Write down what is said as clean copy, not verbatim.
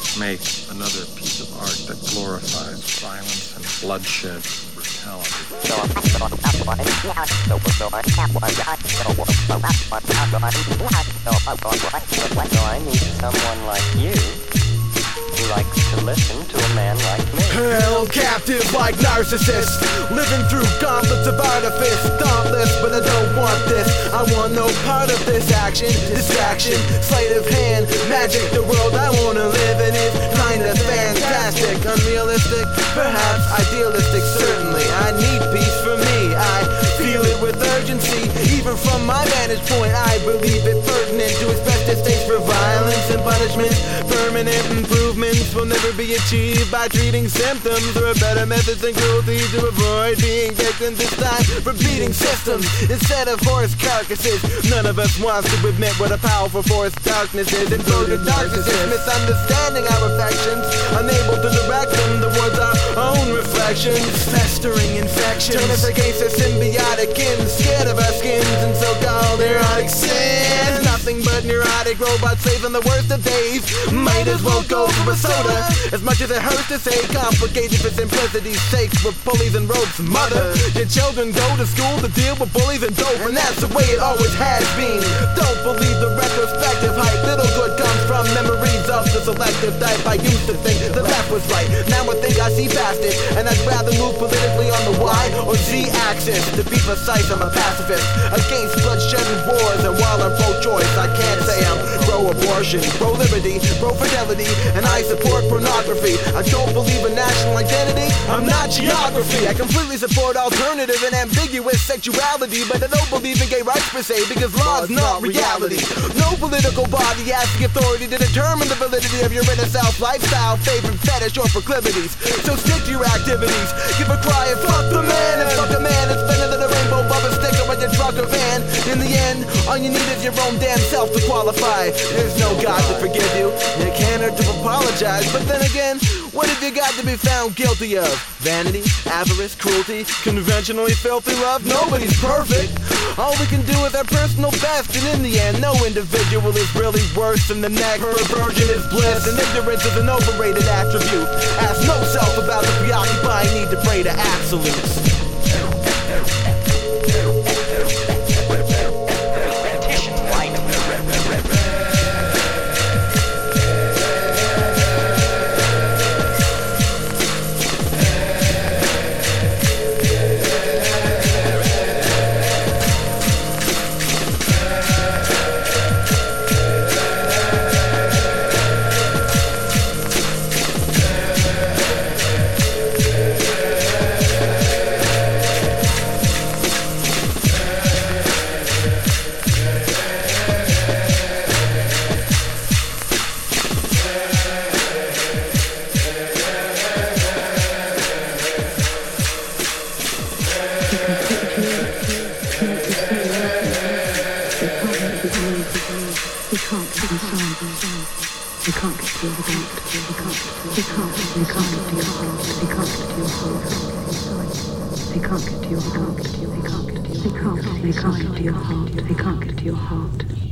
make another piece of art that glorifies violence and bloodshed and brutality. So I need someone like you who likes to listen to a man like me. Held captive like narcissists, living through gauntlets of artifice. Dauntless, but I don't want this. I want no part of this action. Distraction, sleight of hand, magic. The world I wanna live in is kinda fantastic. Unrealistic, perhaps idealistic. Certainly, I need peace for me. I feel it with urgency. Even from my vantage point, I believe it pertinent to express distaste for violence and punishment. Permanent improvements will never be achieved by treating symptoms. There are better methods than cruelty to avoid being victims. It's time for beating systems instead of horse carcasses. None of us wants to admit what a powerful force darkness is. Imploded narcissists, misunderstanding our affections, unable to direct them towards our own reflections. Festering infections turn us against our symbiotic kin, scared of our skins and so-called erotic sins. Nothing but neurotic robots saving the worst of days. Might as well go for a soda. As much as it hurts to say, complicated for simplicity's sake. With pulleys and ropes, mother, your children go to school to deal with bullies and dope, and that's the way it always has been. Don't believe the retrospective hype. Little good comes from memories of the selective type. I used to think the left was right. Now I think I see past it, and I'd rather move politically on the Y or Z axis. To be precise, I'm a pacifist against bloodshed and wars, and while I'm pro-choice, I can't say I'm pro-abortion, pro-liberty, pro-fidelity, and I support pornography. I don't believe in national identity, I'm not geography. I completely support alternative and ambiguous sexuality, but I don't believe in gay rights per se, because law's not reality. No political body has the authority to determine the validity of your inner self, lifestyle, favorite fetish, or proclivities. So stick to your activities, give a cry and fuck the man, and fuck a man. It's better than a rainbow bubble sticker on your truck or van. In the end, all you need is your own damn self to qualify. There's no God to forgive you, you can't hurt to apologize. But then again, what have you got to be found guilty of? Vanity, avarice, cruelty, conventionally filthy love? Nobody's perfect. All we can do is our personal best, and in the end, no individual is really worse than the next. Perversion is bliss, and ignorance is an overrated attribute. Ask no self about the preoccupying need to pray to absolutes. They can't get to your heart.